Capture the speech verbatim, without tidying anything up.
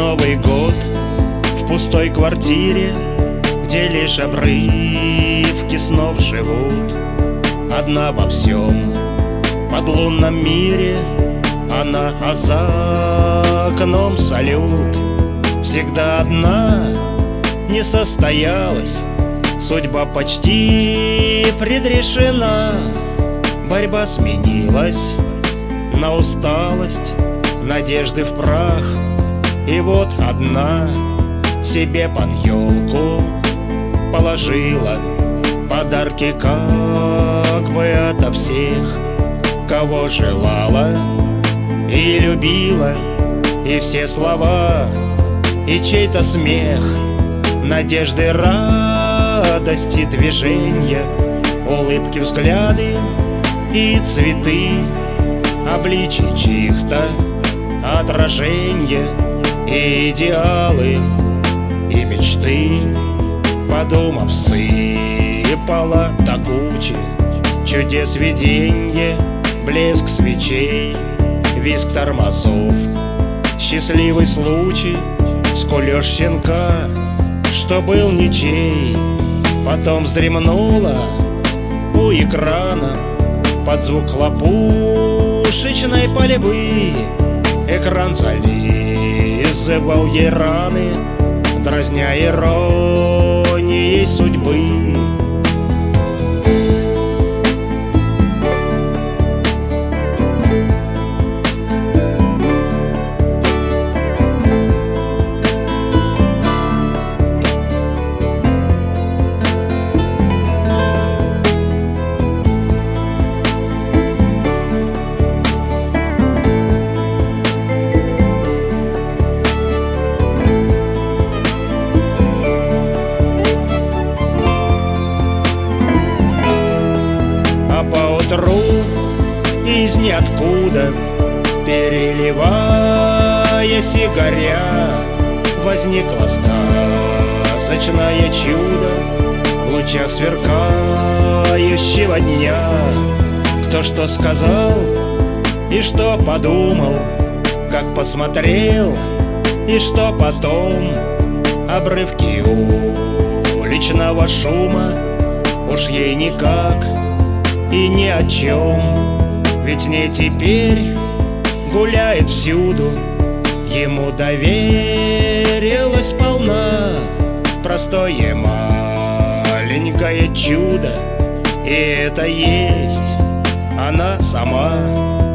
Новый год в пустой квартире, где лишь обрывки снов живут. Одна во всем подлунном мире, она, а за окном салют. Всегда одна не состоялась, судьба почти предрешена. Борьба сменилась на усталость, надежды в прах. И вот одна себе под елку положила подарки как бы ото всех, кого желала и любила. И все слова, и чей-то смех, надежды, радости, движения, улыбки, взгляды и цветы, обличий чьих-то отражения, и идеалы, и мечты. Подумав, сыпала токуче чудес виденье, блеск свечей, визг тормозов, счастливый случай, скулёж щенка, что был ничей. Потом вздремнула у экрана под звук хлопушечной пальбы. Экран зализывал ей раны, дразня иронией судьбы. Поутру из ниоткуда, переливаясь и горя, возникло сказочное чудо в лучах сверкающего дня. Кто что сказал и что подумал, как посмотрел и что потом. Обрывки уличного шума, уж ей никак и ни о чем, ведь не теперь гуляет всюду. Ему доверилась полна простое маленькое чудо, и это есть она сама.